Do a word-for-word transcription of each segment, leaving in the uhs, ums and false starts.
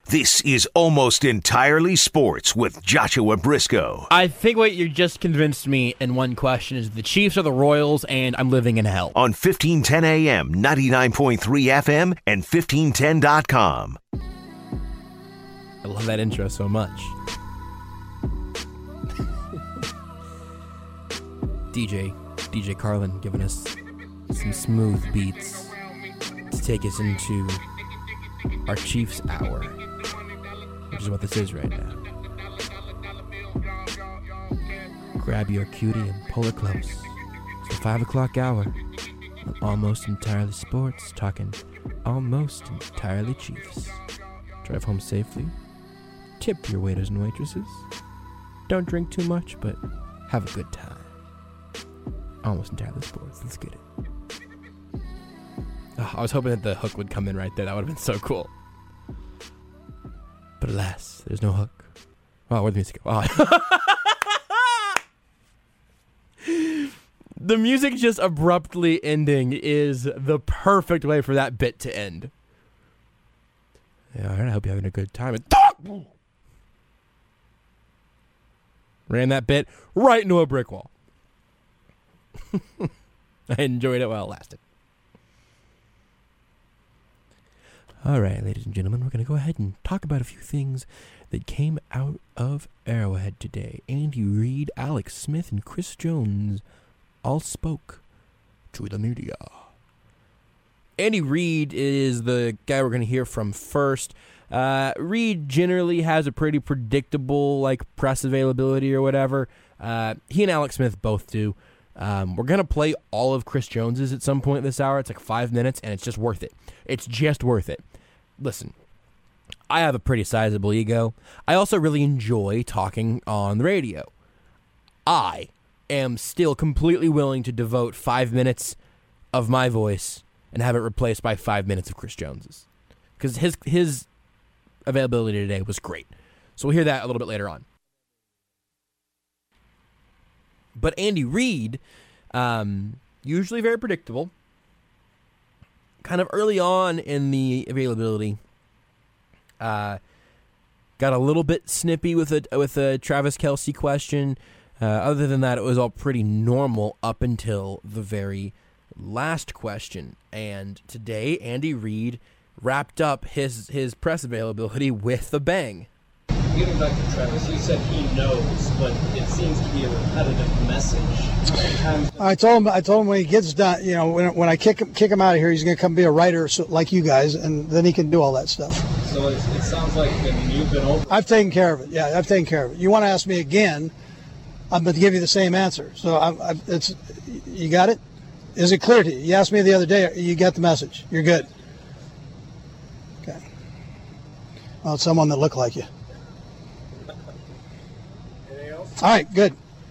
This is Almost Entirely Sports with Joshua Briscoe. I think what you just convinced me in one question is the Chiefs are the Royals, and I'm living in hell. On fifteen ten A M, ninety-nine point three F M, and fifteen ten dot com. I love that intro so much. D J, D J Carlin giving us some smooth beats to take us into our Chiefs Hour, which is what this is right now. Grab your cutie and pull it close. It's the five o'clock hour on Almost Entirely Sports, talking almost entirely Chiefs. Drive home safely. Tip your waiters and waitresses. Don't drink too much, but have a good time. Almost Entirely Sports. Let's get it. Oh, I was hoping that the hook would come in right there. That would have been so cool. But alas, there's no hook. Oh, where'd the music go? Oh. The music just abruptly ending is the perfect way for that bit to end. Yeah, all right, I hope you're having a good time. And ran that bit right into a brick wall. I enjoyed it while it lasted. All right, ladies and gentlemen, we're going to go ahead and talk about a few things that came out of Arrowhead today. Andy Reid, Alex Smith, and Chris Jones all spoke to the media. Andy Reid is the guy we're going to hear from first. Uh, Reid generally has a pretty predictable like press availability or whatever. Uh, he and Alex Smith both do. Um, we're going to play all of Chris Jones's at some point this hour. It's like five minutes, and it's just worth it. It's just worth it. Listen, I have a pretty sizable ego. I also really enjoy talking on the radio. I am still completely willing to devote five minutes of my voice and have it replaced by five minutes of Chris Jones's. Because his, his availability today was great. So we'll hear that a little bit later on. But Andy Reid, um, usually very predictable, kind of early on in the availability, uh, got a little bit snippy with a with a Travis Kelce question. Uh, other than that, it was all pretty normal up until the very last question. And today, Andy Reid wrapped up his his press availability with a bang. Getting back to Travis, you said he knows, but it seems to be a repetitive message. Sometimes I told him. I told him when he gets done, you know, when, when I kick him, kick him out of here, he's going to come be a writer so, like you guys, and then he can do all that stuff. So it, it sounds like I mean, you've been over. I've taken care of it. Yeah, I've taken care of it. You want to ask me again? I'm going to give you the same answer. So I, I, it's you got it. Is it clear to you? You asked me the other day. You got the message. You're good. Okay. Well, it's someone that looked like you. All right, good.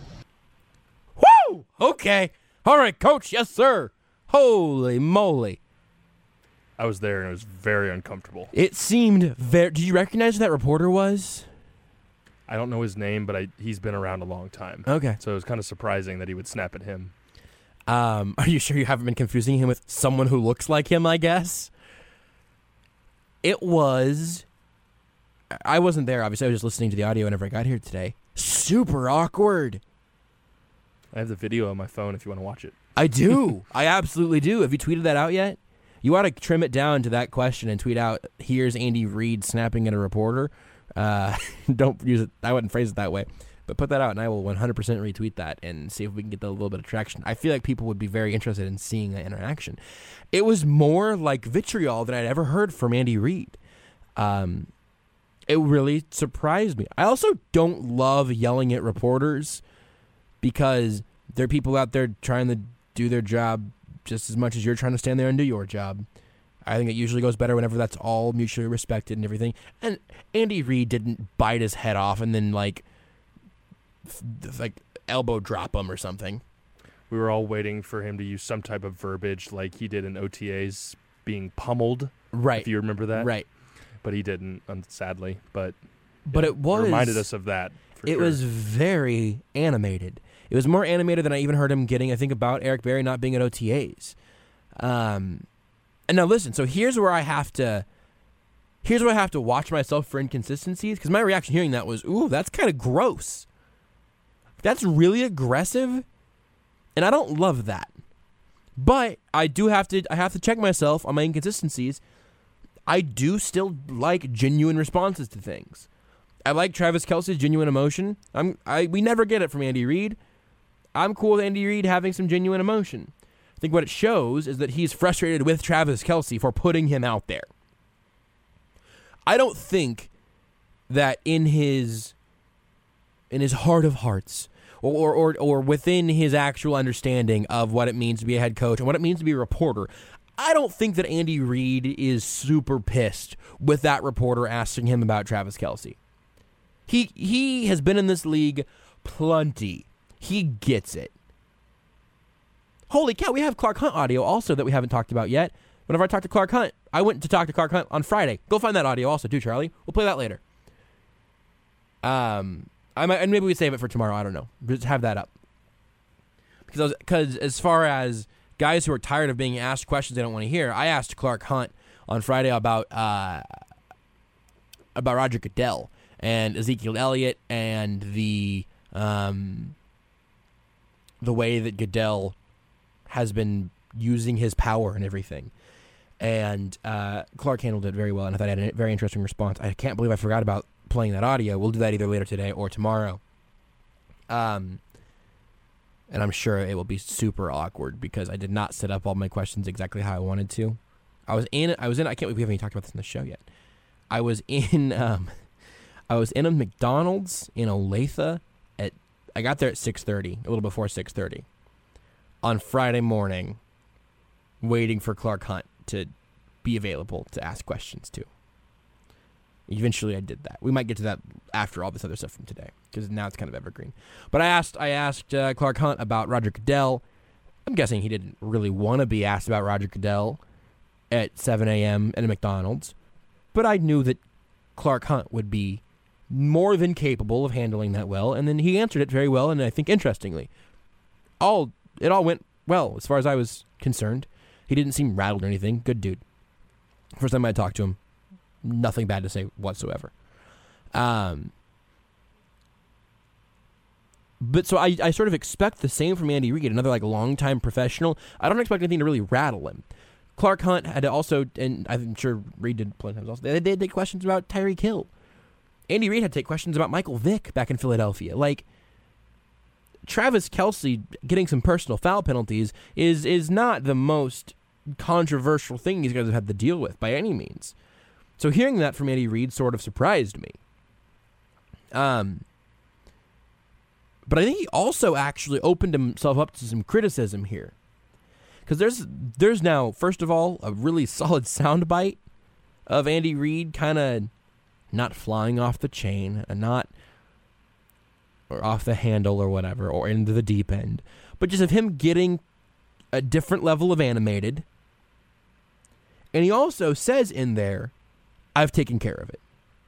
Woo! Okay. All right, Coach. Yes, sir. Holy moly. I was there, and it was very uncomfortable. It seemed very... Did you recognize who that reporter was? I don't know his name, but I, he's been around a long time. Okay. So it was kind of surprising that he would snap at him. Um, are you sure you haven't been confusing him with someone who looks like him, I guess? It was... I wasn't there, obviously. I was just listening to the audio whenever I got here today. Super awkward. I have the video on my phone if you want to watch it. I do. I absolutely do. Have you tweeted that out yet? You ought to trim it down to that question and tweet out, here's Andy Reid snapping at a reporter. Uh, don't use it. I wouldn't phrase it that way. But put that out, and I will one hundred percent retweet that and see if we can get a little bit of traction. I feel like people would be very interested in seeing that interaction. It was more like vitriol than I'd ever heard from Andy Reid. Um... It really surprised me. I also don't love yelling at reporters because there are people out there trying to do their job just as much as you're trying to stand there and do your job. I think it usually goes better whenever that's all mutually respected and everything. And Andy Reid didn't bite his head off and then like, f- like elbow drop him or something. We were all waiting for him to use some type of verbiage like he did in O T As, being pummeled. Right. If you remember that. Right. But he didn't, sadly. But but yeah, it was reminded us of that. For it sure. was very animated. It was more animated than I even heard him getting. I think about Eric Berry not being at O T As. Um, and now listen. So here's where I have to. Here's where I have to watch myself for inconsistencies, because my reaction hearing that was, ooh, that's kind of gross. That's really aggressive, and I don't love that. But I do have to I have to check myself on my inconsistencies. I do still like genuine responses to things. I like Travis Kelce's genuine emotion. I'm I we never get it from Andy Reid. I'm cool with Andy Reid having some genuine emotion. I think what it shows is that he's frustrated with Travis Kelce for putting him out there. I don't think that in his in his heart of hearts, or, or or within his actual understanding of what it means to be a head coach and what it means to be a reporter, I don't think that Andy Reid is super pissed with that reporter asking him about Travis Kelce. He he has been in this league plenty. He gets it. Holy cow, we have Clark Hunt audio also that we haven't talked about yet. Whenever I talk to Clark Hunt, I went to talk to Clark Hunt on Friday. Go find that audio also too, Charlie. We'll play that later. Um, I might, and maybe we save it for tomorrow. I don't know. Just have that up. Because I was, because as far as guys who are tired of being asked questions they don't want to hear, I asked Clark Hunt on Friday about uh, about Roger Goodell and Ezekiel Elliott and the um, the way that Goodell has been using his power and everything. And uh, Clark handled it very well, and I thought I had a very interesting response. I can't believe I forgot about playing that audio. We'll do that either later today or tomorrow. Um, and I'm sure it will be super awkward because I did not set up all my questions exactly how I wanted to. I was in. I was in. I can't believe we haven't even talked about this in the show yet. I was in. Um, I was in a McDonald's in Olathe at. I got there at six thirty, a little before six thirty, on Friday morning, waiting for Clark Hunt to be available to ask questions to. Eventually I did that. We might get to that after all this other stuff from today, because now it's kind of evergreen. But I asked I asked uh, Clark Hunt about Roger Goodell. I'm guessing he didn't really want to be asked about Roger Goodell at seven a.m. at a McDonald's. But I knew that Clark Hunt would be more than capable of handling that well, and then he answered it very well, and I think interestingly. All It all went well as far as I was concerned. He didn't seem rattled or anything. Good dude. First time I talked to him, nothing bad to say whatsoever. Um, but so I, I sort of expect the same from Andy Reid, another like longtime professional. I don't expect anything to really rattle him. Clark Hunt had also, and I'm sure Reid did plenty of times also, they did take questions about Tyreek Hill. Andy Reid had to take questions about Michael Vick back in Philadelphia. Like, Travis Kelce getting some personal foul penalties is is not the most controversial thing these guys have had to deal with by any means. So hearing that from Andy Reid sort of surprised me. Um, but I think he also actually opened himself up to some criticism here. Because there's there's now, first of all, a really solid soundbite of Andy Reid kind of not flying off the chain and not or off the handle or whatever, or into the deep end, but just of him getting a different level of animated. And he also says in there, I've taken care of it.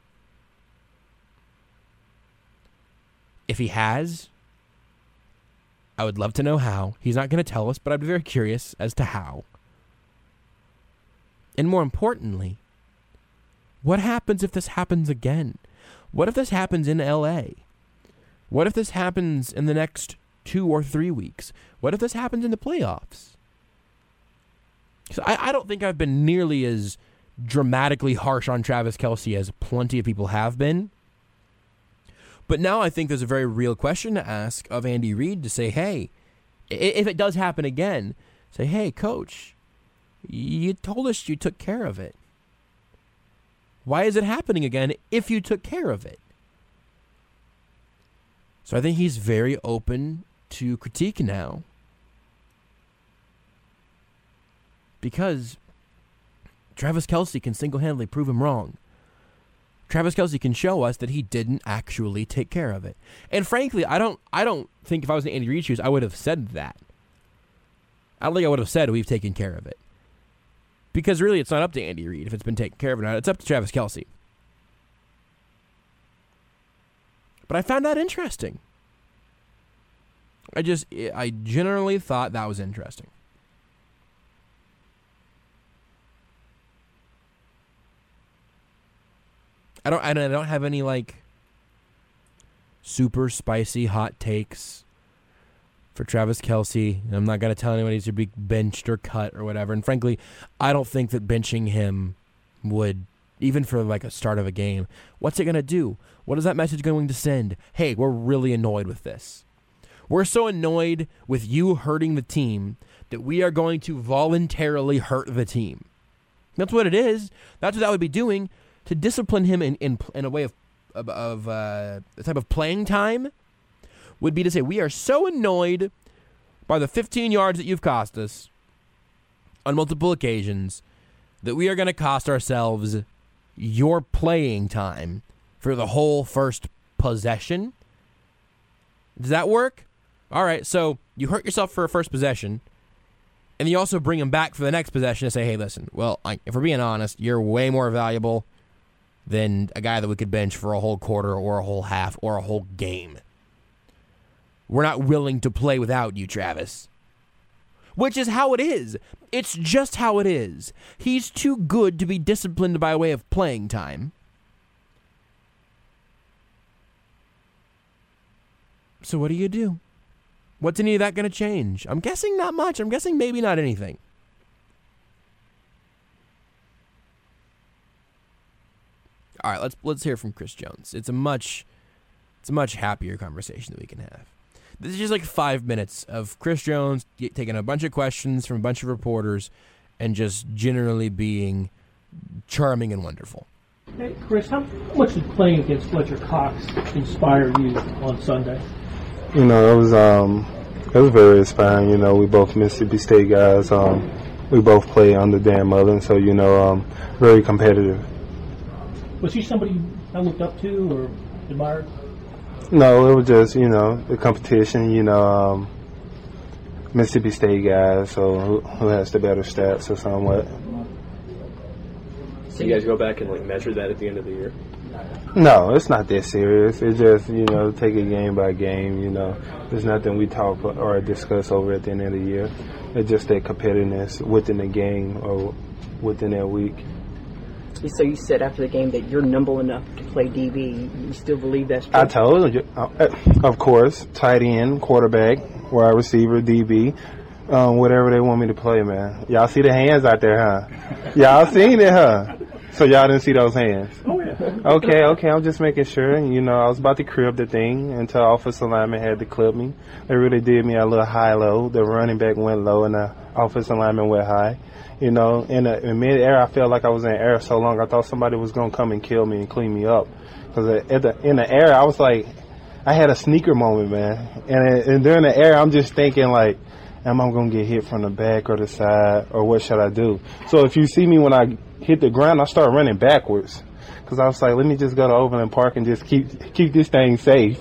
If he has, I would love to know how. He's not going to tell us, but I'd be very curious as to how. And more importantly, what happens if this happens again? What if this happens in L A? What if this happens in the next two or three weeks? What if this happens in the playoffs? So I, I don't think I've been nearly as dramatically harsh on Travis Kelce as plenty of people have been. But now I think there's a very real question to ask of Andy Reid to say, hey, if it does happen again, say, hey, coach, you told us you took care of it. Why is it happening again if you took care of it? So I think he's very open to critique now, because Travis Kelce can single-handedly prove him wrong. Travis Kelce can show us that he didn't actually take care of it. And frankly, I don't I don't think if I was in Andy Reid's shoes, I would have said that. I don't think I would have said we've taken care of it. Because really, it's not up to Andy Reid if it's been taken care of or not. It's up to Travis Kelce. But I found that interesting. I just, I generally thought that was interesting. I don't I don't, I don't have any like super spicy hot takes for Travis Kelce. I'm not going to tell anyone he's to be benched or cut or whatever. And frankly, I don't think that benching him would, even for like a start of a game, what's it going to do? What is that message going to send? Hey, we're really annoyed with this. We're so annoyed with you hurting the team that we are going to voluntarily hurt the team. That's what it is. That's what that would be doing. To discipline him in, in, in a way of, of, of uh, the type of playing time would be to say, we are so annoyed by the fifteen yards that you've cost us on multiple occasions that we are going to cost ourselves your playing time for the whole first possession. Does that work? All right, so you hurt yourself for a first possession, and you also bring him back for the next possession and say, hey, listen, well, I, if we're being honest, you're way more valuable than a guy that we could bench for a whole quarter or a whole half or a whole game. We're not willing to play without you, Travis. Which is how it is. It's just how it is. He's too good to be disciplined by way of playing time. So what do you do? What's any of that going to change? I'm guessing not much. I'm guessing maybe not anything. All right, let's let's hear from Chris Jones. It's a much it's a much happier conversation that we can have. This is just like five minutes of Chris Jones taking a bunch of questions from a bunch of reporters and just generally being charming and wonderful. Hey, Chris, how much did playing against Fletcher Cox inspire you on Sunday? You know, it was um, it was very inspiring. You know, we both Mississippi State guys. Um, we both play under Dan Mullen, so you know, um, very competitive. Was he somebody I looked up to or admired? No, it was just, you know, the competition, you know, um, Mississippi State guys, so who, who has the better stats or somewhat. So you guys go back and, like, measure that at the end of the year? No, it's not that serious. It's just, you know, take it game by game, you know. There's nothing we talk or discuss over at the end of the year. It's just that competitiveness within the game or within that week. So you said after the game that you're nimble enough to play D B. You still believe that's true? I told you, of course, tight end, quarterback, wide receiver, D B, um, whatever they want me to play, man. Y'all see the hands out there, huh? Y'all seen it, huh? So y'all didn't see those hands? Oh, yeah. Okay, okay, I'm just making sure. You know, I was about to crib the thing until offensive lineman had to clip me. They really did me a little high-low. The running back went low and the offensive lineman went high. You know, in, the, in mid-air, I felt like I was in air so long, I thought somebody was going to come and kill me and clean me up. Because at the, in the air, I was like, I had a sneaker moment, man. And, and during the air, I'm just thinking, like, am I going to get hit from the back or the side, or what should I do? So if you see me when I hit the ground, I start running backwards. Because I was like, let me just go to Overland Park and just keep keep this thing safe.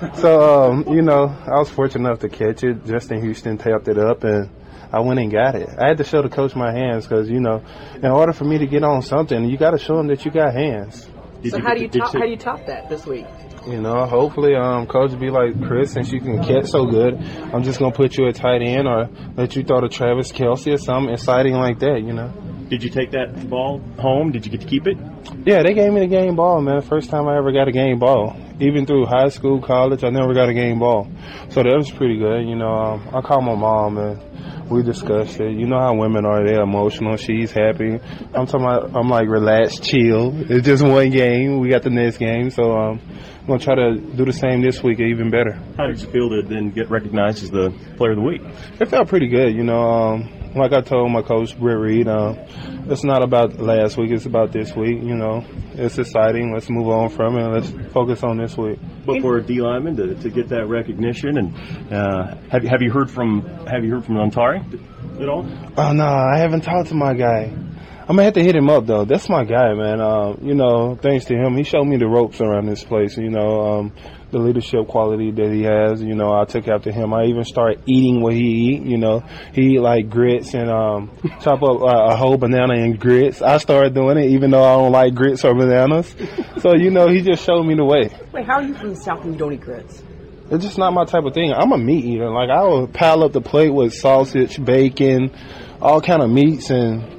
So, um, you know, I was fortunate enough to catch it. Justin Houston tapped it up, and I went and got it. I had to show the coach my hands because, you know, in order for me to get on something, you got to show them that you got hands. So how do you top, how do you top that this week? You know, hopefully, um, coach will be like, Chris, since you can catch so good, I'm just going to put you at tight end or let you throw to Travis Kelce or something exciting like that, you know. Did you take that ball home? Did you get to keep it? Yeah, they gave me the game ball, man. First time I ever got a game ball. Even through high school, college, I never got a game ball. So that was pretty good. You know, um, I called my mom and we discussed it. You know how women are. They're emotional. She's happy. I'm talking about, I'm like, relax, chill. It's just one game. We got the next game. So um, I'm going to try to do the same this week, even better. How did you feel to then get recognized as the player of the week? It felt pretty good. You know, um, like I told my coach, Britt Reed, um, it's not about last week. It's about this week. You know, it's exciting. Let's move on from it. Let's focus on this week. But for a D lineman to, to get that recognition, and uh, have have you heard from have you heard from Antari at all? Oh no, I haven't talked to my guy. I'm gonna have to hit him up though. That's my guy, man. Uh, you know, thanks to him, he showed me the ropes around this place. You know, um, the leadership quality that he has. You know, I took after him. I even started eating what he eat. You know, he eat like grits and um, chop up uh, a whole banana and grits. I started doing it, even though I don't like grits or bananas. So you know, he just showed me the way. Wait, how are you from the South and you don't eat grits? It's just not my type of thing. I'm a meat eater. Like I will pile up the plate with sausage, bacon, all kind of meats and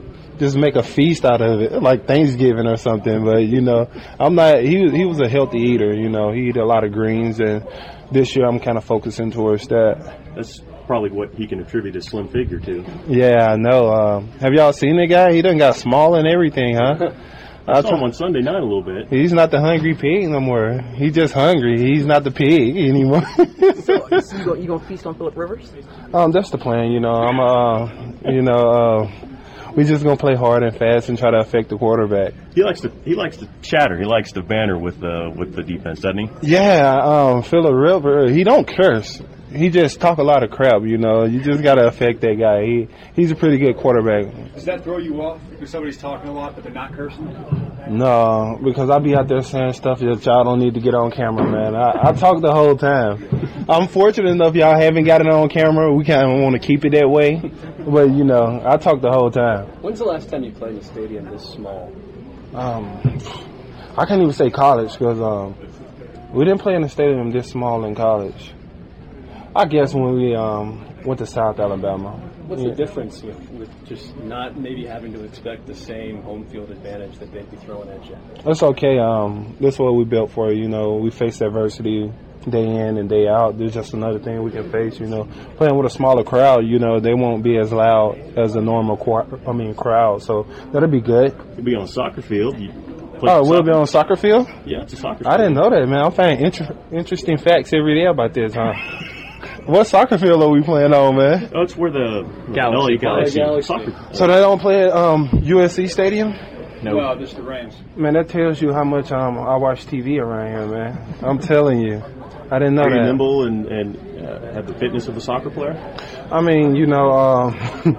just make a feast out of it, like Thanksgiving or something. But, you know, I'm not, he, he was a healthy eater, you know, he eat a lot of greens, and this year I'm kind of focusing towards that. That's probably what he can attribute his slim figure to. Yeah, I know. Um, have y'all seen the guy? He done got small and everything, huh? I saw him on Sunday night a little bit. He's not the hungry pig no more. He's just hungry. He's not the pig anymore. So, so you, go, you gonna feast on Phillip Rivers? Um, that's the plan. You know, I'm. Uh, you know, uh, we just gonna play hard and fast and try to affect the quarterback. He likes to. He likes to chatter. He likes to banter with the uh, with the defense, doesn't he? Yeah. Um, Phillip Rivers. He don't curse. He just talk a lot of crap, you know. You just got to affect that guy. He He's a pretty good quarterback. Does that throw you off if somebody's talking a lot but they're not cursing? No, because I be out there saying stuff that y'all don't need to get on camera, man. I, I talk the whole time. I'm fortunate enough y'all haven't got it on camera. We kind of want to keep it that way. But, you know, I talk the whole time. When's the last time you played in a stadium this small? Um, I can't even say college because um, we didn't play in a stadium this small in college. I guess when we um, went to South Alabama. What's yeah. the difference with, with just not maybe having to expect the same home field advantage that they'd be throwing at you? That's okay. Um, that's what we built for. You know, we face adversity day in and day out. There's just another thing we can face. You know, playing with a smaller crowd, you know, they won't be as loud as a normal, I mean, crowd. So that'll be good. You'll be on a soccer field. You oh, we'll be on a soccer field? Yeah, it's a soccer field. I didn't know that, man. I'm finding inter- interesting facts every day about this, huh? What soccer field are we playing on, man? Oh, it's where the Galaxy, Galaxy, Galaxy. soccer. So they don't play at um, U S C Stadium? No, no, just the Rams. Man, that tells you how much um, I watch T V around here, man. I'm telling you, I didn't know Are that. you nimble and and uh, have the fitness of a soccer player? I mean, you know, um,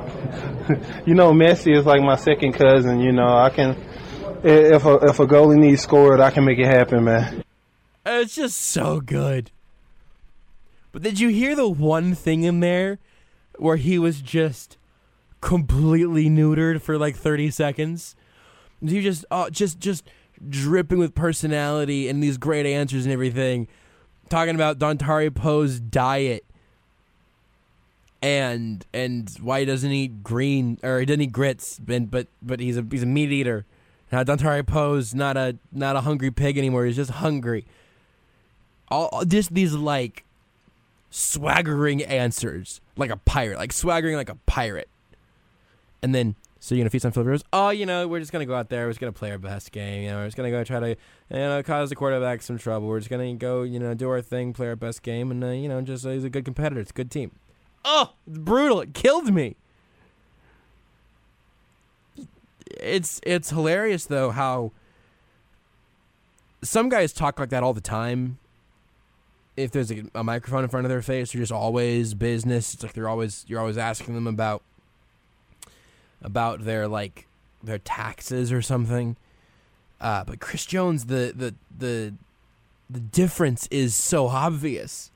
you know, Messi is like my second cousin. You know, I can if a if a goalie needs scored, I can make it happen, man. It's just so good. But did you hear the one thing in there where he was just completely neutered for like thirty seconds? He just, oh, just, just dripping with personality and these great answers and everything, talking about Dontari Poe's diet and and why he doesn't eat green or he doesn't eat grits, and, but but he's a he's a meat eater. Now Dontari Poe's not a not a hungry pig anymore. He's just hungry. All just these like swaggering answers like a pirate, like swaggering like a pirate. And then, so you're going to feast on Phillip Rivers? Oh, you know, we're just going to go out there. We're just going to play our best game. You know, we're just going to go try to, you know, cause the quarterback some trouble. We're just going to go, you know, do our thing, play our best game, and, uh, you know, just uh, he's a good competitor. It's a good team. Oh, it's brutal. It killed me. It's, it's hilarious, though, how some guys talk like that all the time. If there's a, a microphone in front of their face, they're just always business. It's like they're always you're always asking them about about their like their taxes or something. Uh, but Chris Jones, the the the the difference is so obvious.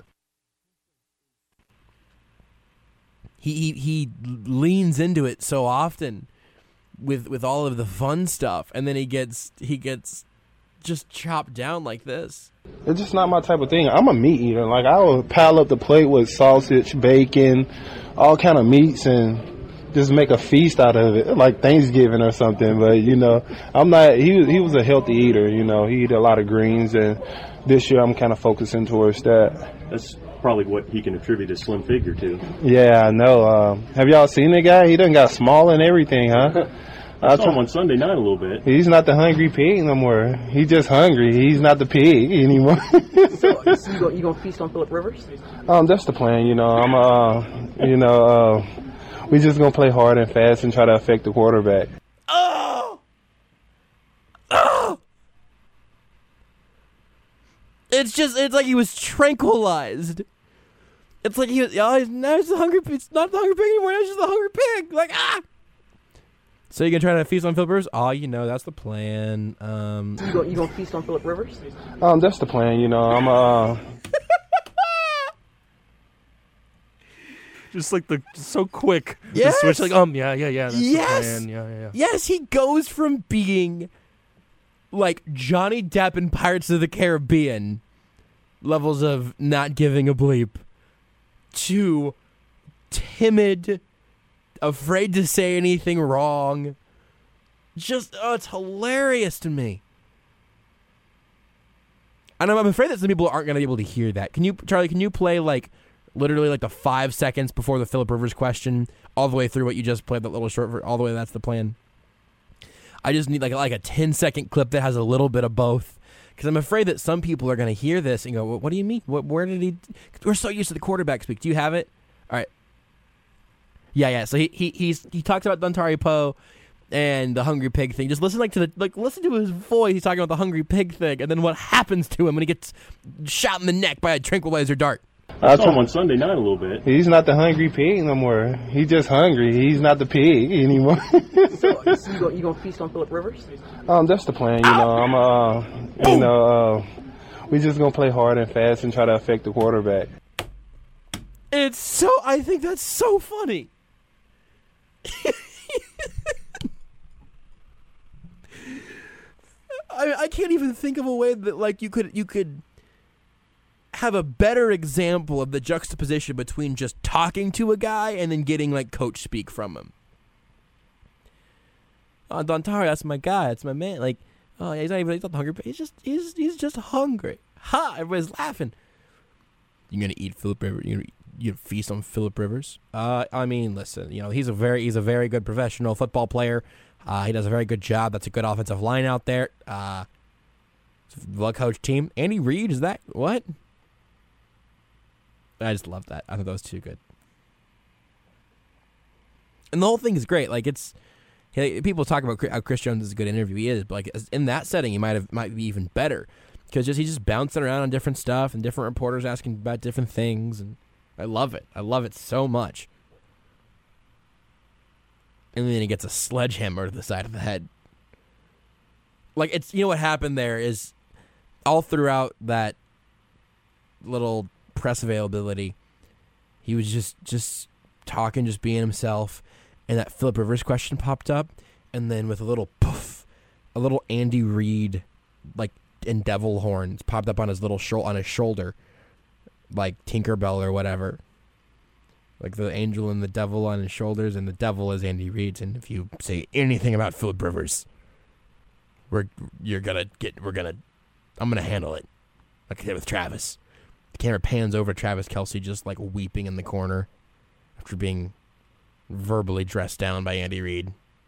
He he he leans into it so often with with all of the fun stuff, and then he gets he gets just chopped down like this. It's just not my type of thing. I'm a meat eater. Like, I will pile up the plate with sausage, bacon, all kind of meats, and just make a feast out of it, like Thanksgiving or something. But, you know, I'm not, he, he was a healthy eater, you know. He eat a lot of greens, and this year I'm kind of focusing towards that. That's probably what he can attribute his slim figure to. Yeah, I know. Um, have y'all seen the guy? He done got small and everything, huh? I saw him on Sunday night a little bit. He's not the hungry pig no more. He's just hungry. He's not the pig anymore. So you go, you gonna feast on Phillip Rivers? Um, that's the plan. You know, I'm. Uh, you know, uh, we just gonna play hard and fast and try to affect the quarterback. Oh, oh! It's just. It's like he was tranquilized. It's like he was. Oh, he's, now he's the hungry. It's not the hungry pig anymore. Now he's just the hungry pig. Like ah. So you gonna try to feast on Phillip Rivers? Oh, you know that's the plan. Um, you, go, you gonna feast on Phillip Rivers? Um, that's the plan. You know, I'm. Uh... just like the so quick. Yes. The switch, like um, yeah, yeah, yeah. That's yes. the plan. Yeah, yeah, yeah. Yes, he goes from being like Johnny Depp in Pirates of the Caribbean levels of not giving a bleep to timid, afraid to say anything wrong, Just, oh, it's hilarious to me. And I'm, I'm afraid that some people aren't going to be able to hear that. Can you, Charlie, can you play, like, literally, like, the five seconds before the Phillip Rivers question, all the way through what you just played, that little short, all the way, that's the plan? I just need, like, like a ten-second clip that has a little bit of both. Because I'm afraid that some people are going to hear this and go, what, what do you mean? What, where did he... We're so used to the quarterback speak. Do you have it? All right. Yeah, yeah. So he he he's, he talks about Dontari Poe and the hungry pig thing. Just listen like to the like listen to his voice. He's talking about the hungry pig thing, and then what happens to him when he gets shot in the neck by a tranquilizer dart. I saw him on Sunday night a little bit. He's not the hungry pig no more. He's just hungry. He's not the pig anymore. So you go, you gonna feast on Phillip Rivers? Um, that's the plan. You know, I'm uh, you know, uh, we just gonna play hard and fast and try to affect the quarterback. It's so. I think that's so funny. I I can't even think of a way that like you could you could have a better example of the juxtaposition between just talking to a guy and then getting like coach speak from him. Oh, Dontari, that's my guy. That's my man. Like, oh, yeah, he's not even he's not hungry, but he's just he's he's just hungry. Ha! Everybody's laughing. You gonna eat Phillip Rivers? You gonna, you gonna feast on Phillip Rivers? Uh, I mean, listen. You know, he's a very he's a very good professional football player. Uh, he does a very good job. That's a good offensive line out there. Uh, well-coached team. Andy Reid, is that what? I just love that. I thought that was too good. And the whole thing is great. Like it's, people talk about how Chris Jones is a good interview. He is, but like in that setting, he might have might be even better because just he's just bouncing around on different stuff and different reporters asking about different things, and I love it. I love it so much. And then he gets a sledgehammer to the side of the head. Like it's, you know what happened there is, all throughout that little press availability, he was just just talking, just being himself, and that Phillip Rivers question popped up, and then with a little poof, a little Andy Reid, like in devil horns, popped up on his little sho- on his shoulder, like Tinkerbell or whatever, like the angel and the devil on his shoulders, and the devil is Andy Reid. And if you say anything about Phillip Rivers, we're you're gonna get we're gonna I'm gonna handle it, like I did with Travis. The camera pans over Travis Kelce just like weeping in the corner after being verbally dressed down by Andy Reid.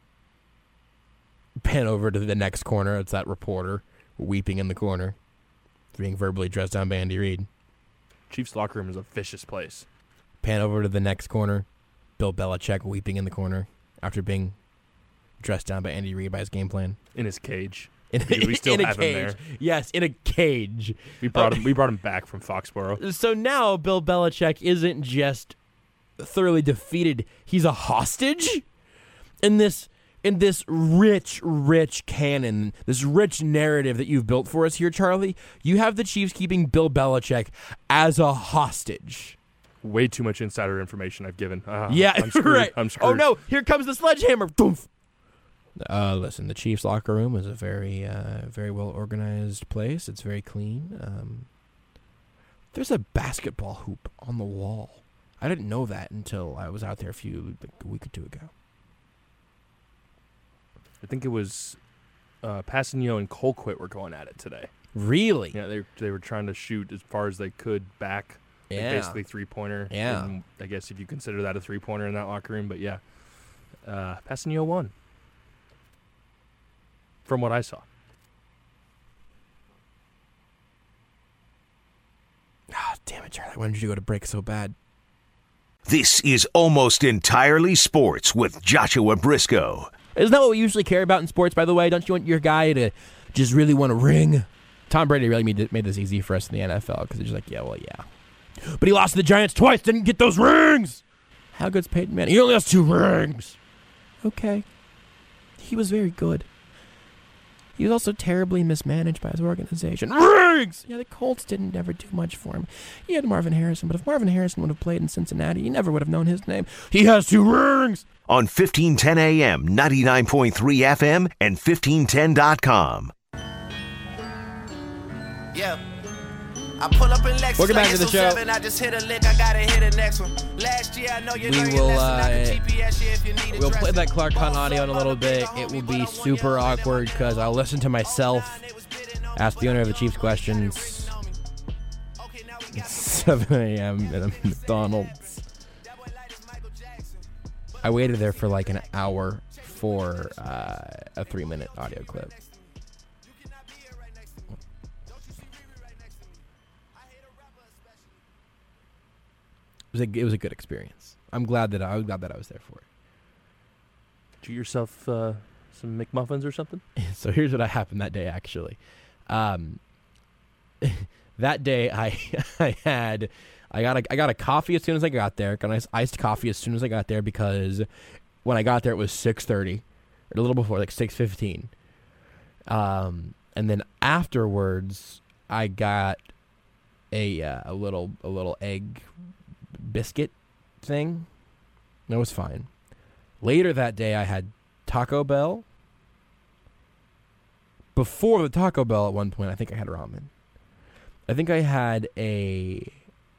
Pan over to the next corner. It's that reporter weeping in the corner, being verbally dressed down by Andy Reid. Chiefs locker room is a vicious place. Pan over to the next corner. Bill Belichick weeping in the corner after being dressed down by Andy Reid by his game plan. In his cage. In, we still in a have cage. him there. Yes, in a cage. We brought him. We brought him back from Foxborough. So now Bill Belichick isn't just thoroughly defeated; he's a hostage in this in this rich, rich canon, this rich narrative that you've built for us here, Charlie. You have the Chiefs keeping Bill Belichick as a hostage. Way too much insider information I've given. Uh, yeah, I'm screwed. right. I'm screwed. Oh no! Here comes the sledgehammer. Doof. Uh, listen, the Chiefs locker room is a very, uh, very well organized place. It's very clean. Um, there's a basketball hoop on the wall. I didn't know that until I was out there a few like a week or two ago. I think it was uh, Passanio and Colquitt were going at it today. Really? Yeah, they they were trying to shoot as far as they could back. Like Yeah. basically three pointer. Yeah. And I guess if you consider that a three pointer in that locker room, but yeah, uh, Passanio won. From what I saw. Ah, oh, damn it, Charlie. Why did you go to break so bad? This is Almost Entirely Sports with Joshua Briscoe. Isn't that what we usually care about in sports, by the way? Don't you want your guy to just really want to ring? Tom Brady really made, made this easy for us in the N F L because they're just like, yeah, well, yeah. But he lost to the Giants twice, didn't get those rings! How good's Peyton Manning? He only has two rings! Okay. He was very good. He was also terribly mismanaged by his organization. Rings! Yeah, the Colts didn't ever do much for him. He had Marvin Harrison, but if Marvin Harrison would have played in Cincinnati, you never would have known his name. He has two rings! On fifteen ten A M, ninety-nine point three F M, and fifteen ten dot com. Yeah. I pull up in Lexus. Welcome back to the show. I just hit a lick, I gotta hit the next one. Last year, I know you we will, uh, we'll play that Clark Hunt audio in a little bit. It will be super awkward because I'll listen to myself ask the owner of the Chiefs questions. It's seven a.m. at a McDonald's. I waited there for like an hour for uh, a three-minute audio clip. It was, a, it was a good experience. I'm glad that I, I was glad that I was there for it. Did you yourself uh, some McMuffins or something? So here's what happened that day, actually. Um, that day, I I had I got a I got a coffee as soon as I got there. Got a nice iced coffee as soon as I got there because when I got there it was six thirty, or a little before, like six fifteen. Um, and then afterwards, I got a uh, a little a little egg biscuit thing. That was fine. Later that day, I had Taco Bell. Before the Taco Bell, at one point, I think I had ramen. I think I had a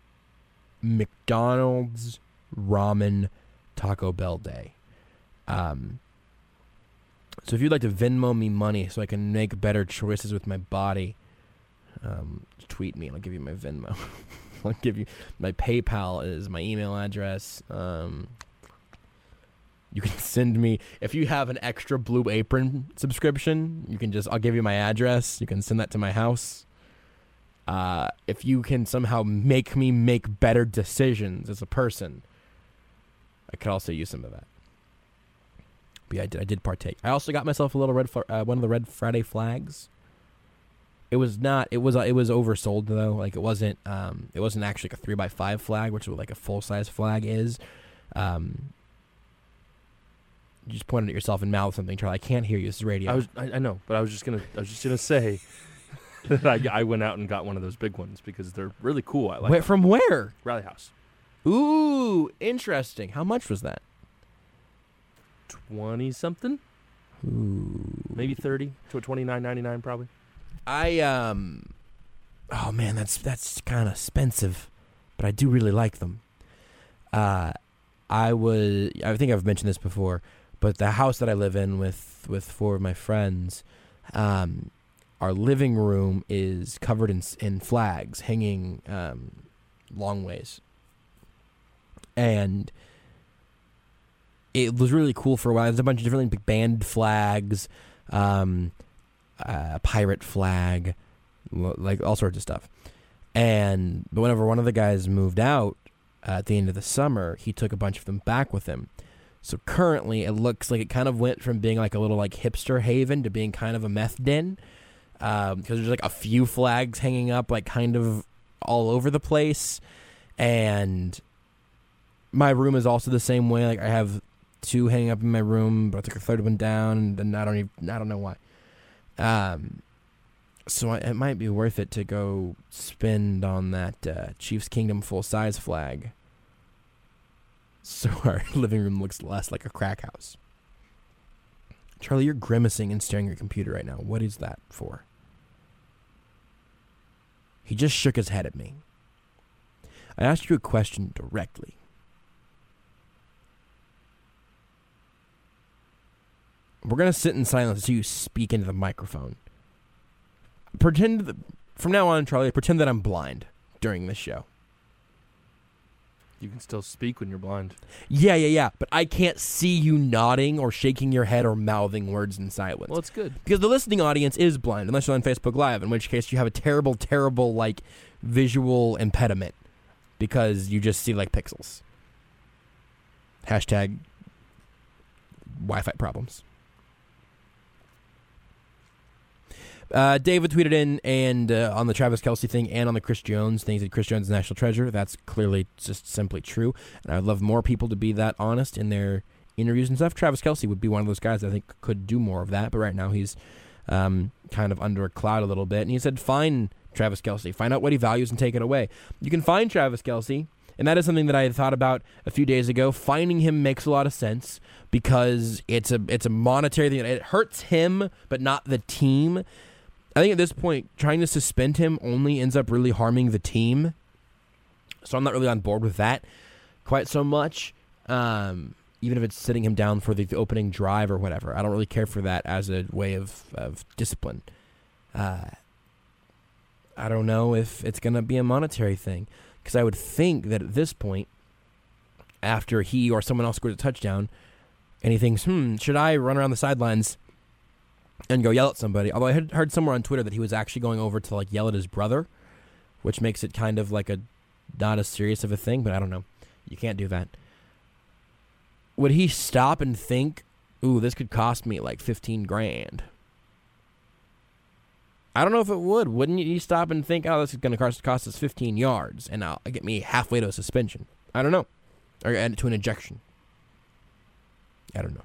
McDonald's ramen Taco Bell day. Um, so if you'd like to Venmo me money so I can make better choices with my body, um, tweet me and I'll give you my Venmo. I'll give you my PayPal is my email address. Um, you can send me, if you have an extra Blue Apron subscription, you can just, I'll give you my address. You can send that to my house. Uh, if you can somehow make me make better decisions as a person, I could also use some of that. But yeah, I did, I did partake. I also got myself a little red, uh, one of the Red Friday flags. It was not. It was. Uh, it was oversold though. Like it wasn't. Um, it wasn't actually like a three by five flag, which is what like a full size flag is. Um, you just pointed at yourself and mouthed something, Charlie. I can't hear you. This is radio. I was. I, I know, but I was just gonna. I was just gonna say that I, I went out and got one of those big ones because they're really cool. I like. Wait, from where? Rally House. Ooh, interesting. How much was that? Twenty something. Ooh, maybe thirty to twenty nine ninety nine probably. I um, oh man, that's that's kind of expensive, but I do really like them. Uh, I was I think I've mentioned this before, but the house that I live in with with four of my friends, um, our living room is covered in in flags hanging um, long ways, and it was really cool for a while. There's a bunch of different like, band flags. Um, Uh, pirate flag, like all sorts of stuff. And but whenever one of the guys moved out uh, at the end of the summer, he took a bunch of them back with him. So currently, it looks like it kind of went from being like a little like hipster haven to being kind of a meth den, because um, there's like a few flags hanging up like kind of all over the place. And my room is also the same way. Like I have two hanging up in my room, but I took a third one down, and I don't even I don't know why. Um, so I, it might be worth it to go spend on that uh, Chiefs Kingdom full-size flag so our living room looks less like a crack house. Charlie, you're grimacing and staring at your computer right now. What is that for? He just shook his head at me. I asked you a question directly. We're going to sit in silence until you speak into the microphone. Pretend, that, from now on, Charlie, pretend that I'm blind during this show. You can still speak when you're blind. Yeah, yeah, yeah. But I can't see you nodding or shaking your head or mouthing words in silence. Well, it's good. Because the listening audience is blind, unless you're on Facebook Live, in which case you have a terrible, terrible, like, visual impediment. Because you just see, like, pixels. Hashtag Wi-Fi problems. Uh, David tweeted in and uh, on the Travis Kelce thing and on the Chris Jones thing, he said Chris Jones is a national treasure. That's clearly just simply true. And I'd love more people to be that honest in their interviews and stuff. Travis Kelce would be one of those guys I think could do more of that. But right now he's um, kind of under a cloud a little bit. And he said, find Travis Kelce. Find out what he values and take it away. You can find Travis Kelce. And that is something that I had thought about a few days ago. Finding him makes a lot of sense because it's a it's a monetary thing. It hurts him, but not the team. I think at this point, trying to suspend him only ends up really harming the team. So I'm not really on board with that quite so much. Um, even if it's sitting him down for the, the opening drive or whatever. I don't really care for that as a way of, of discipline. Uh, I don't know if it's going to be a monetary thing. Because I would think that at this point, after he or someone else scores a touchdown, and he thinks, hmm, should I run around the sidelines and go yell at somebody? Although I had heard somewhere on Twitter that he was actually going over to like yell at his brother, which makes it kind of like a not as serious of a thing, but I don't know. You can't do that. Would he stop and think, ooh, this could cost me like fifteen grand? I don't know if it would. Wouldn't you stop and think, oh, this is going to cost, cost us fifteen yards, and I'll get me halfway to a suspension? I don't know. Or add it to an ejection. I don't know.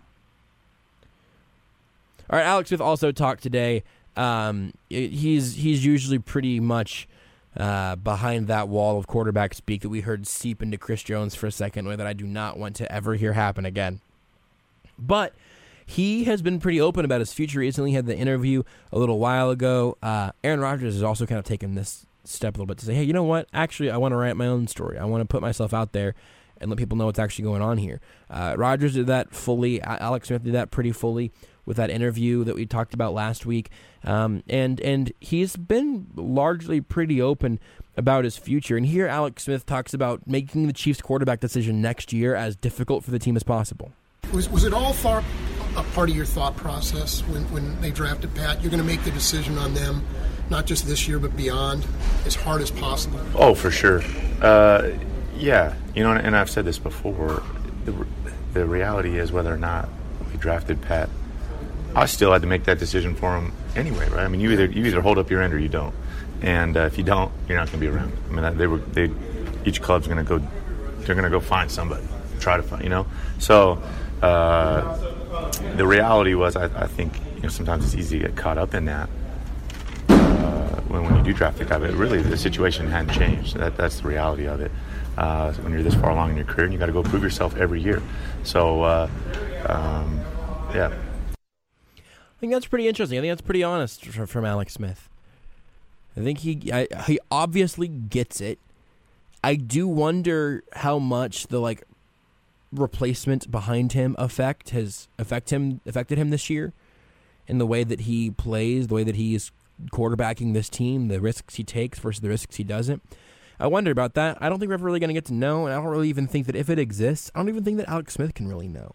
All right, Alex Smith also talked today. Um, he's he's usually pretty much uh, behind that wall of quarterback speak that we heard seep into Chris Jones for a second, that I do not want to ever hear happen again. But he has been pretty open about his future recently. He had the interview a little while ago. Uh, Aaron Rodgers has also kind of taken this step a little bit to say, hey, you know what? Actually, I want to write my own story. I want to put myself out there and let people know what's actually going on here. Uh, Rodgers did that fully. Alex Smith did that pretty fully with that interview that we talked about last week. Um, and and he's been largely pretty open about his future. And here Alex Smith talks about making the Chiefs quarterback decision next year as difficult for the team as possible. Was, was it all far a part of your thought process when, when they drafted Pat? You're going to make the decision on them, not just this year but beyond, as hard as possible. Oh, for sure. Uh, yeah, you know, and I've said this before. The, the reality is whether or not we drafted Pat, I still had to make that decision for him anyway, right? I mean, you either you either hold up your end or you don't, and uh, if you don't, you're not going to be around. I mean, they were they each club's going to go, they're going to go find somebody, try to find, you know. So uh, the reality was, I, I think, you know, sometimes it's easy to get caught up in that uh, when when you do draft a guy, but really the situation hadn't changed. That that's the reality of it. Uh, when you're this far along in your career, and you got to go prove yourself every year. So, uh, um, yeah. I think that's pretty interesting. I think that's pretty honest from, from Alex Smith. I think he I, he obviously gets it. I do wonder how much the like replacement behind him effect has affect him affected him this year, in the way that he plays, the way that he's quarterbacking this team, the risks he takes versus the risks he doesn't. I wonder about that. I don't think we're ever really going to get to know, and I don't really even think that if it exists, I don't even think that Alex Smith can really know.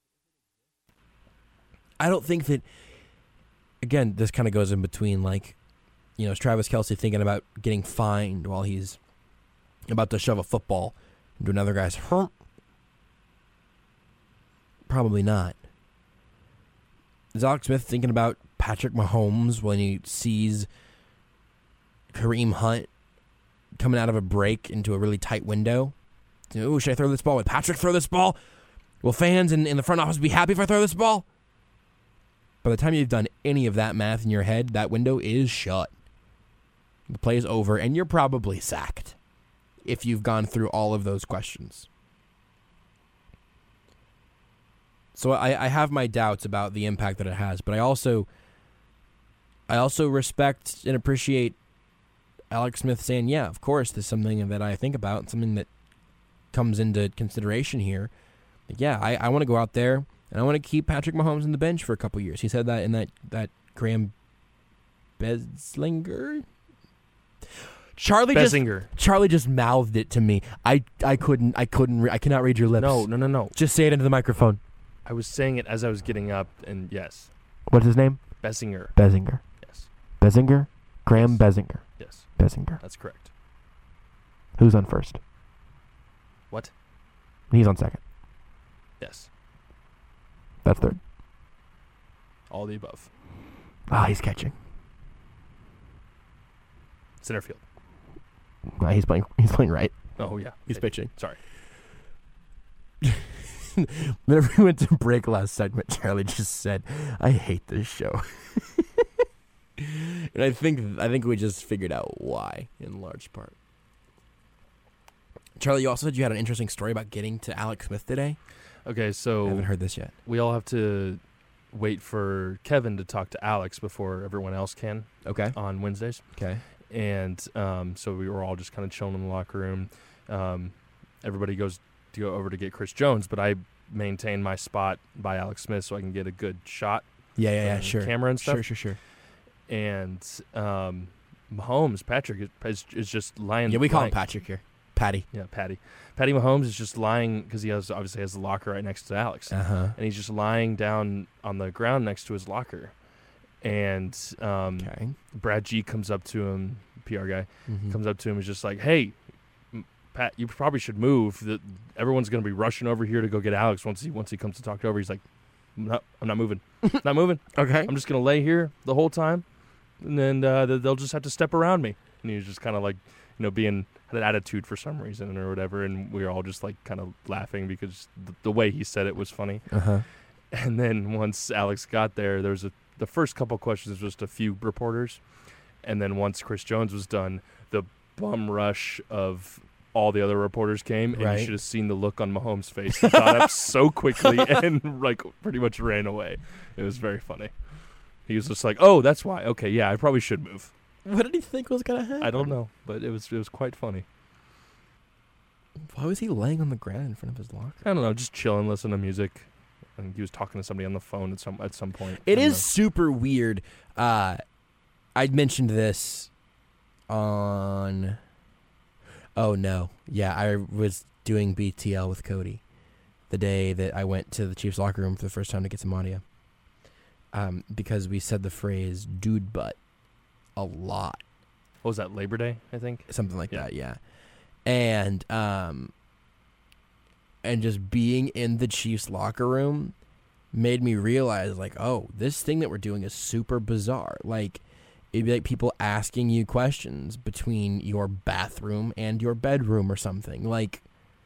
I don't think that, again, this kind of goes in between, like, you know, is Travis Kelce thinking about getting fined while he's about to shove a football into another guy's hump? Probably not. Is Alex Smith thinking about Patrick Mahomes when he sees Kareem Hunt coming out of a break into a really tight window? Oh, should I throw this ball? Would Patrick throw this ball? Will fans in, in the front office be happy if I throw this ball? By the time you've done any of that math in your head, that window is shut. The play is over, and you're probably sacked if you've gone through all of those questions. So I, I have my doubts about the impact that it has, but I also I also respect and appreciate Alex Smith saying, yeah, of course, this is something that I think about, something that comes into consideration here. Like, yeah, I, I want to go out there, and I want to keep Patrick Mahomes on the bench for a couple years. He said that in that, that Graham Beslinger? Charlie Bessinger. just Charlie just mouthed it to me. I, I couldn't I couldn't re- I cannot read your lips. No, no, no, no. Just say it into the microphone. I was saying it as I was getting up, and yes. What's his name? Bessinger. Bessinger. Yes. Bessinger? Graham yes. Bessinger. Yes. Bessinger. That's correct. Who's on first? What? He's on second. Yes. That's third. All the above. Ah, he's catching. Center field. Nah, he's playing. He's playing right. Oh yeah, he's hey, pitching. Sorry. Whenever we went to break last segment, Charlie just said, "I hate this show," and I think I think we just figured out why in large part. Charlie, you also said you had an interesting story about getting to Alex Smith today. Okay, so I haven't heard this yet. We all have to wait for Kevin to talk to Alex before everyone else can. Okay. On Wednesdays. Okay. And um, so we were all just kind of chilling in the locker room. Um, everybody goes to go over to get Chris Jones, but I maintain my spot by Alex Smith so I can get a good shot. Yeah, yeah, yeah, on sure. Camera and stuff. Sure, sure, sure. And um, Mahomes, Patrick, is, is just lying. Yeah, we call lying. him Patrick here. Patty. Yeah, Patty. Patty Mahomes is just lying because he has obviously has the locker right next to Alex. Uh-huh. And he's just lying down on the ground next to his locker. And um, okay. Brad G comes up to him, P R guy, Mhm. comes up to him and is just like, hey, Pat, you probably should move. That everyone's going to be rushing over here to go get Alex once he once he comes to talk over. He's like, I'm not, I'm not moving. Not moving. Okay. I'm just going to lay here the whole time, and then uh, they'll just have to step around me. And he was just kind of like, you know, being had an attitude for some reason or whatever, and we were all just like kind of laughing because the, the way he said it was funny. Uh-huh. And then once Alex got there, there was a the first couple questions was just a few reporters, and then once Chris Jones was done, the bum rush of all the other reporters came, and Right. you should have seen the look on Mahomes' face. He got up so quickly and like pretty much ran away. It was very funny. He was just like, "Oh, that's why. Okay, yeah, I probably should move." What did he think was going to happen? I don't know, but it was it was quite funny. Why was he laying on the ground in front of his locker? I don't know, just chilling, listening to music. And he was talking to somebody on the phone at some at some point. It I is don't know. super weird. Uh, I mentioned this on. Oh no! Yeah, I was doing B T L with Cody the day that I went to the Chiefs locker room for the first time to get some audio. Um, because we said the phrase "dude butt" a lot. What was that, Labor Day? I think something like that. Yeah, and um. And just being in the Chiefs locker room made me realize, like, oh, this thing that we're doing is super bizarre. Like, it'd be like people asking you questions between your bathroom and your bedroom or something. Like,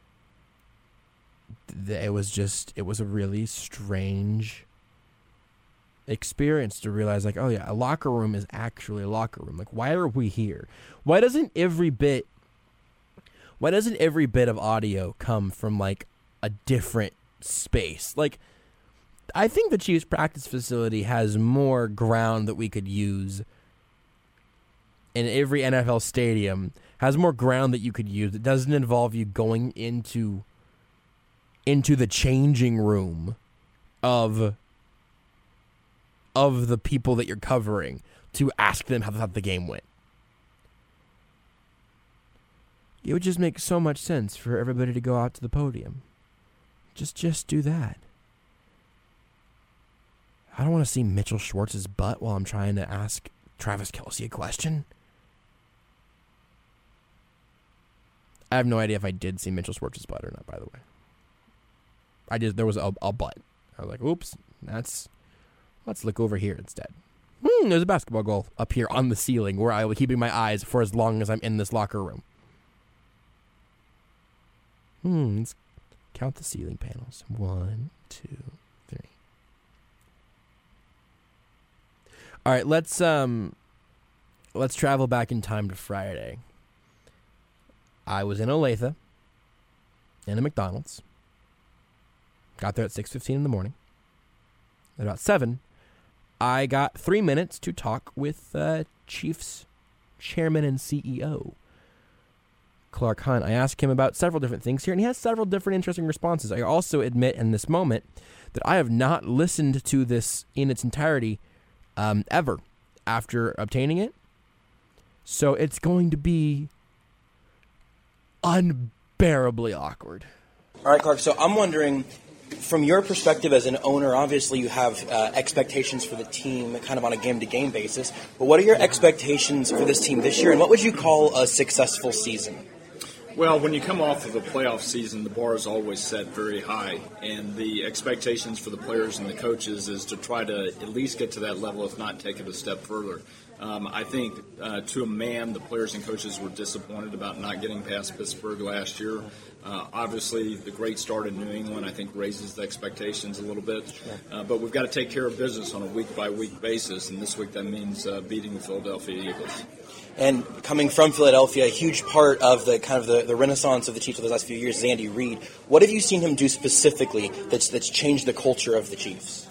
th- it was just, it was a really strange experience to realize, like, oh, yeah, a locker room is actually a locker room. Like, why are we here? Why doesn't every bit... Why doesn't every bit of audio come from, like, a different space? Like, I think the Chiefs practice facility has more ground that we could use. And every N F L stadium has more ground that you could use. It doesn't involve you going into into the changing room of of the people that you're covering to ask them how the game went. It would just make so much sense for everybody to go out to the podium. Just just do that. I don't want to see Mitchell Schwartz's butt while I'm trying to ask Travis Kelce a question. I have no idea if I did see Mitchell Schwartz's butt or not, by the way. I just, there was a, a butt. I was like, oops, that's, let's look over here instead. Hmm, there's a basketball goal up here on the ceiling where I will be keeping my eyes for as long as I'm in this locker room. Hmm, let's count the ceiling panels. One, two, three. All right, let's um, let's travel back in time to Friday. I was in Olathe, in a McDonald's. Got there at six fifteen in the morning. At about seven, I got three minutes to talk with uh, Chiefs chairman and C E O, Clark Hunt. I asked him about several different things here, and he has several different interesting responses. I also admit in this moment that I have not listened to this in its entirety um, ever after obtaining it. So it's going to be unbearably awkward. All right, Clark, so I'm wondering, from your perspective as an owner, obviously you have uh, expectations for the team kind of on a game-to-game basis, but what are your expectations for this team this year, and what would you call a successful season? Well, when you come off of a playoff season, the bar is always set very high, and the expectations for the players and the coaches is to try to at least get to that level, if not take it a step further. Um, I think uh, to a man, the players and coaches were disappointed about not getting past Pittsburgh last year. Uh, obviously, the great start in New England, I think, raises the expectations a little bit. Uh, but we've got to take care of business on a week-by-week basis, and this week that means uh, beating the Philadelphia Eagles. And coming from Philadelphia, a huge part of the kind of the, the renaissance of the Chiefs over the last few years is Andy Reid. What have you seen him do specifically that's that's changed the culture of the Chiefs?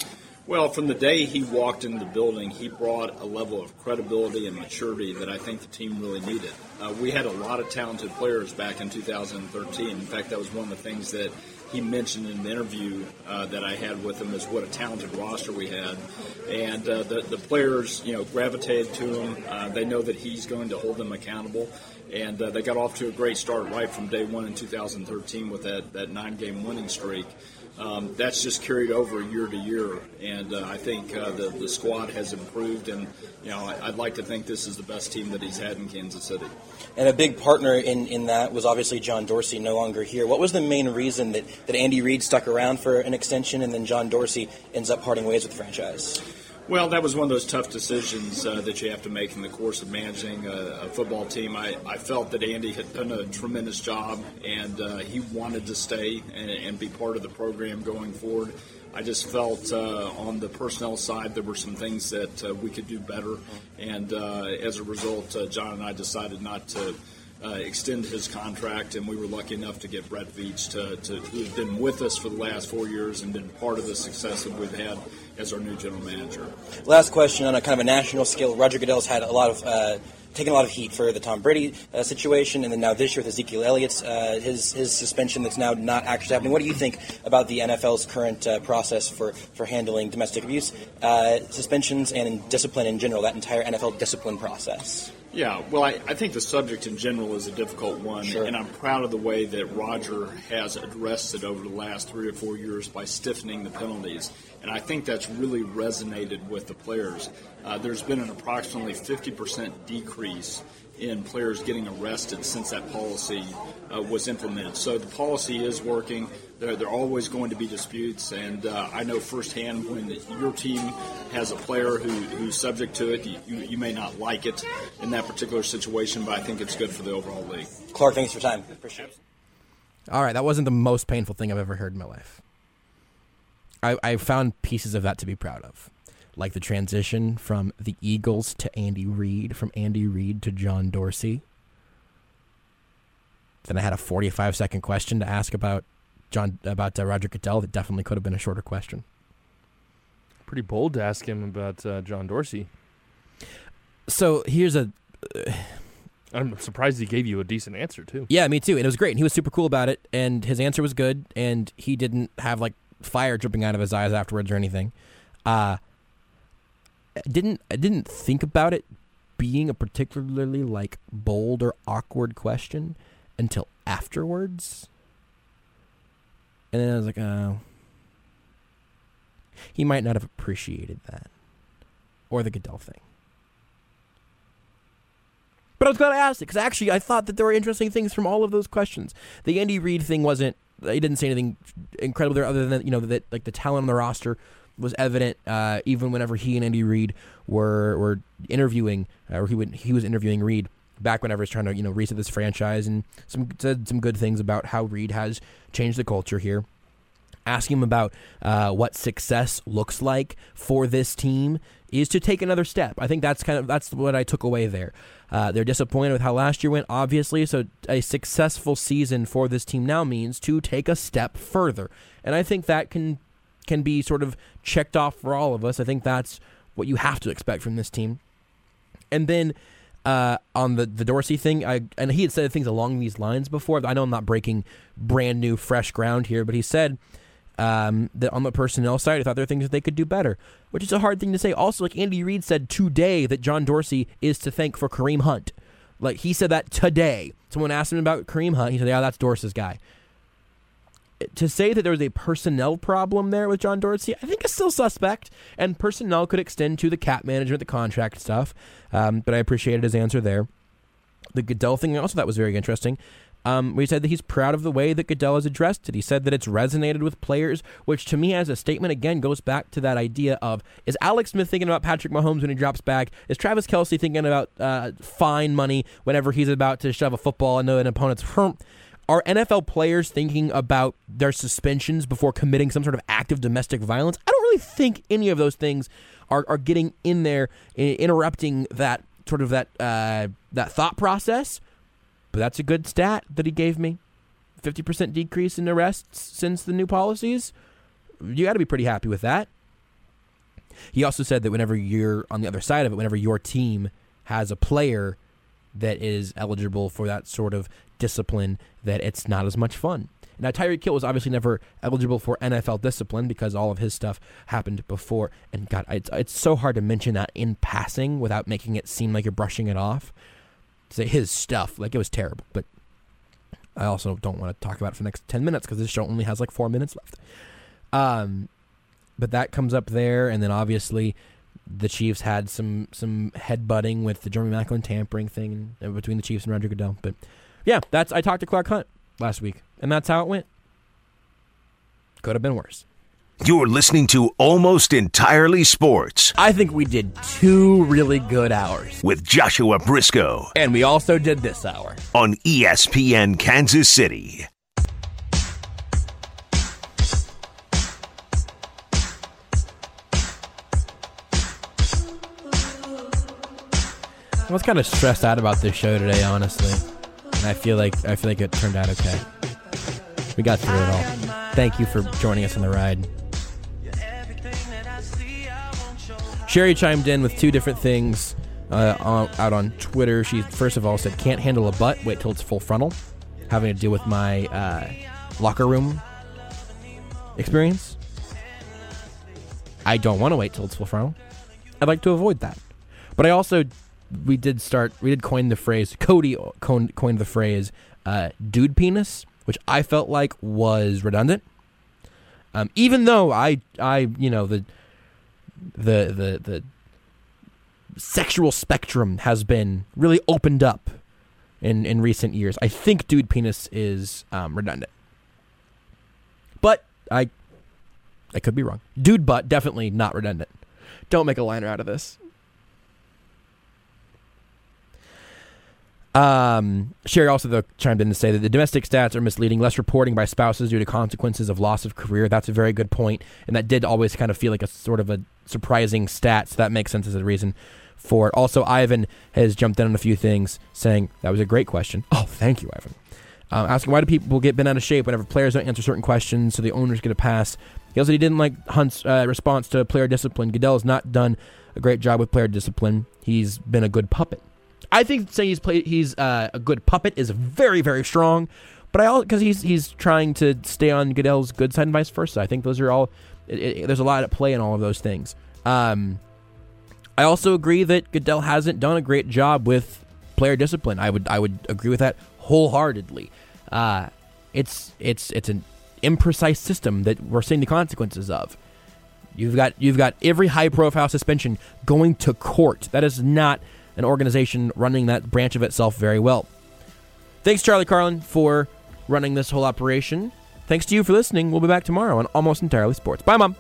Well, from the day he walked into the building, he brought a level of credibility and maturity that I think the team really needed. Uh, we had a lot of talented players back in two thousand thirteen. In fact, that was one of the things that he mentioned in an interview uh, that I had with him, is what a talented roster we had. And uh, the, the players, you know, gravitated to him. Uh, they know that he's going to hold them accountable. And uh, they got off to a great start right from day one in two thousand thirteen with that, that nine-game winning streak. Um, that's just carried over year to year, and uh, I think uh, the, the squad has improved, and you know I, I'd like to think this is the best team that he's had in Kansas City. And a big partner in, in that was obviously John Dorsey, no longer here. What was the main reason that, that Andy Reid stuck around for an extension and then John Dorsey ends up parting ways with the franchise? Well, that was one of those tough decisions uh, that you have to make in the course of managing a, a football team. I, I felt that Andy had done a tremendous job, and uh, he wanted to stay and, and be part of the program going forward. I just felt uh, on the personnel side there were some things that uh, we could do better, and uh, as a result, uh, John and I decided not to Uh, extend his contract, and we were lucky enough to get Brett Veach, to, to, who's been with us for the last four years and been part of the success that we've had as our new general manager. Last question on a kind of a national scale. Roger Goodell's had a lot of uh, taken a lot of heat for the Tom Brady uh, situation, and then now this year with Ezekiel Elliott's uh, his his suspension that's now not actually happening. What do you think about the N F L's current uh, process for, for handling domestic abuse, uh, suspensions, and in discipline in general, that entire N F L discipline process? Yeah, well, I, I think the subject in general is a difficult one, sure. and I'm proud of the way that Roger has addressed it over the last three or four years by stiffening the penalties, and I think that's really resonated with the players. Uh, there's been an approximately fifty percent decrease in players getting arrested since that policy uh, was implemented. So the policy is working. There, there are always going to be disputes, and uh, I know firsthand when your team has a player who, who's subject to it, you, you may not like it in that particular situation, but I think it's good for the overall league. Clark, thanks for your time. Appreciate it. All right, that wasn't the most painful thing I've ever heard in my life. I, I found pieces of that to be proud of, like the transition from the Eagles to Andy Reid, from Andy Reid to John Dorsey. Then I had a forty-five second question to ask about John about uh, Roger Goodell that definitely could have been a shorter question. Pretty bold to ask him about uh, John Dorsey. So here's a... Uh, I'm surprised he gave you a decent answer, too. Yeah, me too. And it was great. And he was super cool about it. And his answer was good. And he didn't have, like, fire dripping out of his eyes afterwards or anything. Uh, I didn't, I didn't think about it being a particularly, like, bold or awkward question until afterwards. And then I was like, oh. He might not have appreciated that. Or the Goodell thing. But I was glad I asked it, because actually I thought that there were interesting things from all of those questions. The Andy Reid thing wasn't, he didn't say anything incredible there other than, you know, that like the talent on the roster was evident uh, even whenever he and Andy Reid were were interviewing, uh, or he would he was interviewing Reid back whenever he was trying to, you know, reset this franchise, and some said some good things about how Reid has changed the culture here. Asking him about uh, what success looks like for this team is to take another step. I think that's kind of that's what I took away there. Uh, they're disappointed with how last year went, obviously, so a successful season for this team now means to take a step further. And I think that can can be sort of checked off for all of us. I think that's what you have to expect from this team. And then uh, on the, the Dorsey thing, I and he had said things along these lines before. I know I'm not breaking brand new, fresh ground here, but he said Um, that on the personnel side, I thought there were things that they could do better, which is a hard thing to say. Also, like Andy Reid said today that John Dorsey is to thank for Kareem Hunt. Like, he said that today. Someone asked him about Kareem Hunt. He said, yeah, that's Dorsey's guy. To say that there was a personnel problem there with John Dorsey, I think is still suspect, and personnel could extend to the cap management, the contract stuff, um, but I appreciated his answer there. The Goodell thing I also thought was very interesting. Um, where he said that he's proud of the way that Goodell has addressed it. He said that it's resonated with players, which to me as a statement, again, goes back to that idea of, is Alex Smith thinking about Patrick Mahomes when he drops back? Is Travis Kelce thinking about uh, fine money whenever he's about to shove a football into an opponent's front? Are N F L players thinking about their suspensions before committing some sort of act of domestic violence? I don't really think any of those things are, are getting in there, interrupting that sort of that uh, that thought process. But that's a good stat that he gave me. fifty percent decrease in arrests since the new policies. You got to be pretty happy with that. He also said that whenever you're on the other side of it, whenever your team has a player that is eligible for that sort of discipline, that it's not as much fun. Now, Tyreek Hill was obviously never eligible for N F L discipline because all of his stuff happened before. And God, it's, it's so hard to mention that in passing without making it seem like you're brushing it off. Say his stuff, like it was terrible. But I also don't want to talk about it for the next ten minutes because this show only has like four minutes left. Um, but that comes up there, and then obviously the Chiefs had some some headbutting with the Jeremy Maclin tampering thing between the Chiefs and Roger Goodell. But yeah, that's I talked to Clark Hunt last week, and that's how it went. Could have been worse. You're listening to Almost Entirely Sports. I think we did two really good hours. With Joshua Briscoe. And we also did this hour. On E S P N Kansas City. I was kind of stressed out about this show today, honestly. And I feel like I feel like it turned out okay. We got through it all. Thank you for joining us on the ride. Sherry chimed in with two different things uh, on, out on Twitter. She first of all said, "Can't handle a butt. Wait till it's full frontal," having to do with my uh, locker room experience. I don't want to wait till it's full frontal. I'd like to avoid that. But I also, we did start, we did coin the phrase, Cody coined, coined the phrase, uh, dude penis, which I felt like was redundant. Um, even though I, I, you know, the, the, the, the sexual spectrum has been really opened up in, in recent years, I think dude penis is um, redundant. But I, I could be wrong. Dude butt, definitely not redundant. Don't make a liner out of this. Um, Sherry also though chimed in to say that the domestic stats are misleading. Less reporting by spouses due to consequences of loss of career. That's a very good point, and that did always kind of feel like a sort of a surprising stat. So that makes sense as a reason for it. Also, Ivan has jumped in on a few things, saying that was a great question. Oh, thank you, Ivan. Um, asking why do people get bent out of shape whenever players don't answer certain questions, so the owners get a pass. He also he didn't like Hunt's uh, response to player discipline. Goodell has not done a great job with player discipline. He's been a good puppet. I think saying he's played, he's uh, a good puppet is very, very strong, but I because he's he's trying to stay on Goodell's good side and vice versa. I think those are all. It, it, there's a lot at play in all of those things. Um, I also agree that Goodell hasn't done a great job with player discipline. I would I would agree with that wholeheartedly. Uh, it's it's it's an imprecise system that we're seeing the consequences of. You've got you've got every high profile suspension going to court. That is not an organization running that branch of itself very well. Thanks, Charlie Carlin, for running this whole operation. Thanks to you for listening. We'll be back tomorrow on Almost Entirely Sports. Bye, Mom.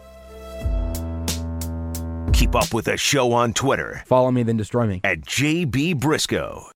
Keep up with the show on Twitter. Follow me, then destroy me. At J B Briscoe.